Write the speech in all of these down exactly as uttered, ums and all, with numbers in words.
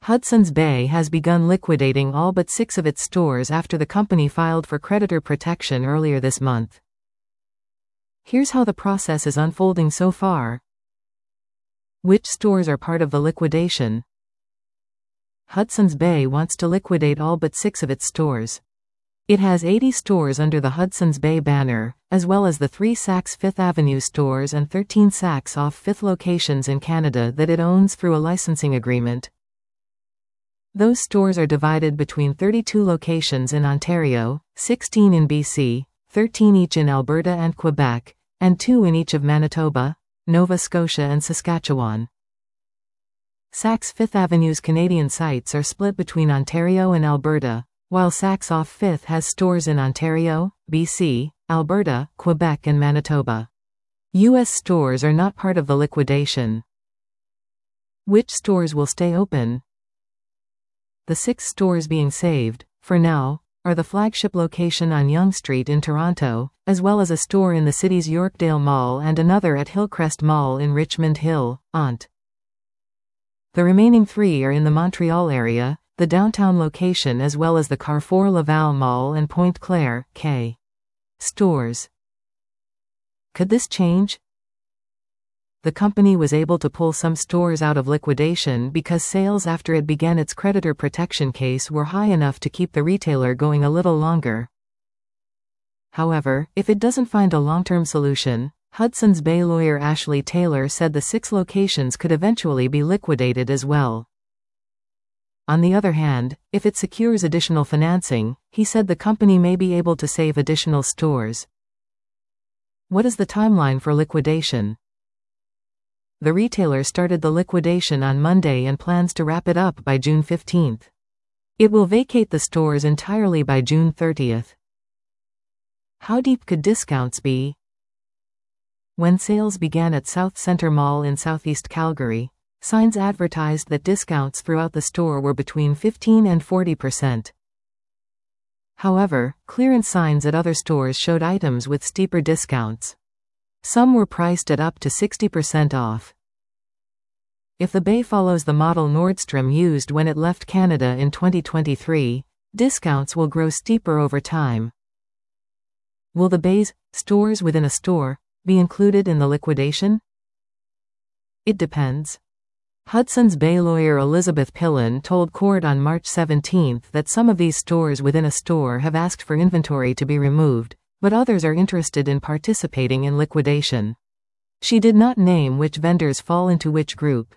Hudson's Bay has begun liquidating all but six of its stores after the company filed for creditor protection earlier this month. Here's how the process is unfolding so far. Which stores are part of the liquidation? Hudson's Bay wants to liquidate all but six of its stores. It has eighty stores under the Hudson's Bay banner, as well as the three Saks Fifth Avenue stores and thirteen Saks Off Fifth locations in Canada that it owns through a licensing agreement. Those stores are divided between thirty-two locations in Ontario, sixteen in B C, thirteen each in Alberta and Quebec, and two in each of Manitoba, Nova Scotia and Saskatchewan. Saks Fifth Avenue's Canadian sites are split between Ontario and Alberta, while Saks Off Fifth has stores in Ontario, B C, Alberta, Quebec and Manitoba. U S stores are not part of the liquidation. Which stores will stay open? The six stores being saved, for now, are the flagship location on Yonge Street in Toronto, as well as a store in the city's Yorkdale Mall and another at Hillcrest Mall in Richmond Hill, Ont. The remaining three are in the Montreal area, the downtown location as well as the Carrefour Laval Mall and Pointe Claire, K. stores. Could this change? The company was able to pull some stores out of liquidation because sales after it began its creditor protection case were high enough to keep the retailer going a little longer. However, if it doesn't find a long-term solution, Hudson's Bay lawyer Ashley Taylor said the six locations could eventually be liquidated as well. On the other hand, if it secures additional financing, he said the company may be able to save additional stores. What is the timeline for liquidation? The retailer started the liquidation on Monday and plans to wrap it up by June fifteenth. It will vacate the stores entirely by June thirtieth. How deep could discounts be? When sales began at South Centre Mall in southeast Calgary, signs advertised that discounts throughout the store were between fifteen and forty percent. However, clearance signs at other stores showed items with steeper discounts. Some were priced at up to sixty percent off. If the Bay follows the model Nordstrom used when it left Canada in twenty twenty-three, discounts will grow steeper over time. Will the Bay's stores within a store be included in the liquidation? It depends. Hudson's Bay lawyer Elizabeth Pillen told court on March seventeenth that some of these stores within a store have asked for inventory to be removed, but others are interested in participating in liquidation. She did not name which vendors fall into which group.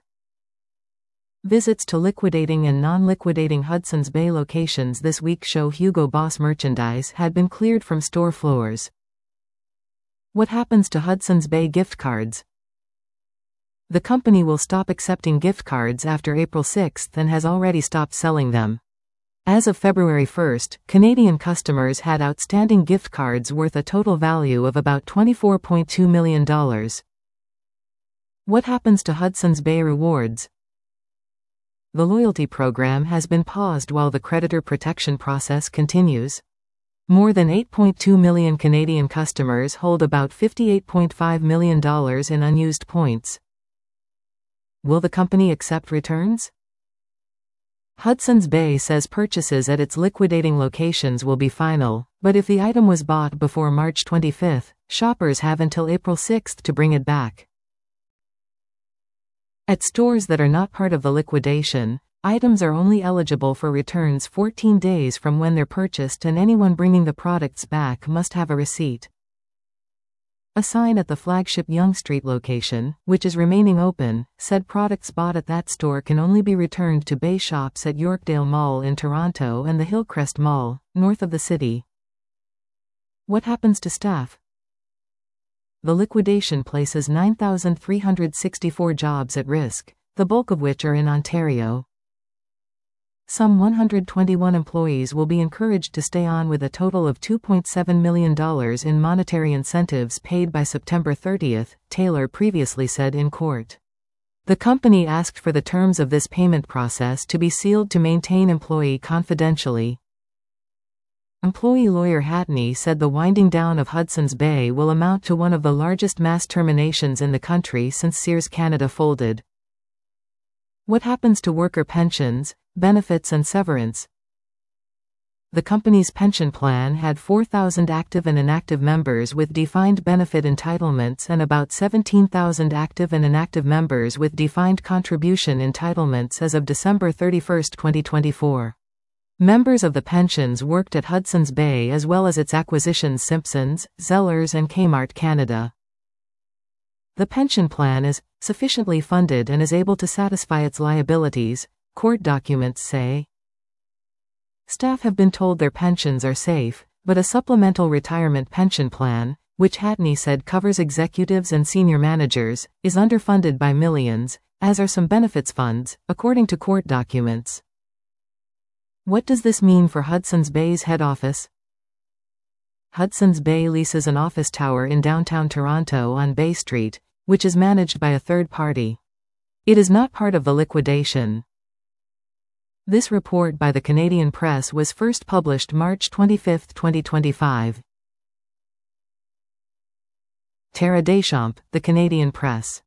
Visits to liquidating and non-liquidating Hudson's Bay locations this week show Hugo Boss merchandise had been cleared from store floors. What happens to Hudson's Bay gift cards? The company will stop accepting gift cards after April sixth and has already stopped selling them. As of February first, Canadian customers had outstanding gift cards worth a total value of about twenty-four point two million dollars. What happens to Hudson's Bay Rewards? The loyalty program has been paused while the creditor protection process continues. More than eight point two million Canadian customers hold about fifty-eight point five million dollars in unused points. Will the company accept returns? Hudson's Bay says purchases at its liquidating locations will be final, but if the item was bought before March twenty-fifth, shoppers have until April sixth to bring it back. At stores that are not part of the liquidation, items are only eligible for returns fourteen days from when they're purchased, and anyone bringing the products back must have a receipt. A sign at the flagship Yonge Street location, which is remaining open, said products bought at that store can only be returned to Bay shops at Yorkdale Mall in Toronto and the Hillcrest Mall, north of the city. What happens to staff? The liquidation places nine thousand three hundred sixty-four jobs at risk, the bulk of which are in Ontario. Some one hundred twenty-one employees will be encouraged to stay on with a total of two point seven million dollars in monetary incentives paid by September thirtieth, Taylor previously said in court. The company asked for the terms of this payment process to be sealed to maintain employee confidentiality. Employee lawyer Hatney said the winding down of Hudson's Bay will amount to one of the largest mass terminations in the country since Sears Canada folded. What happens to worker pensions, benefits and severance? The company's pension plan had four thousand active and inactive members with defined benefit entitlements and about seventeen thousand active and inactive members with defined contribution entitlements as of December thirty-first, twenty twenty-four. Members of the pensions worked at Hudson's Bay as well as its acquisitions Simpsons, Zellers and Kmart Canada. The pension plan is sufficiently funded and is able to satisfy its liabilities, court documents say. Staff have been told their pensions are safe, but a supplemental retirement pension plan, which Hatney said covers executives and senior managers, is underfunded by millions, as are some benefits funds, according to court documents. What does this mean for Hudson's Bay's head office? Hudson's Bay leases an office tower in downtown Toronto on Bay Street, which is managed by a third party. It is not part of the liquidation. This report by the Canadian Press was first published March twenty-fifth, twenty twenty-five. Tara Deschamps, The Canadian Press.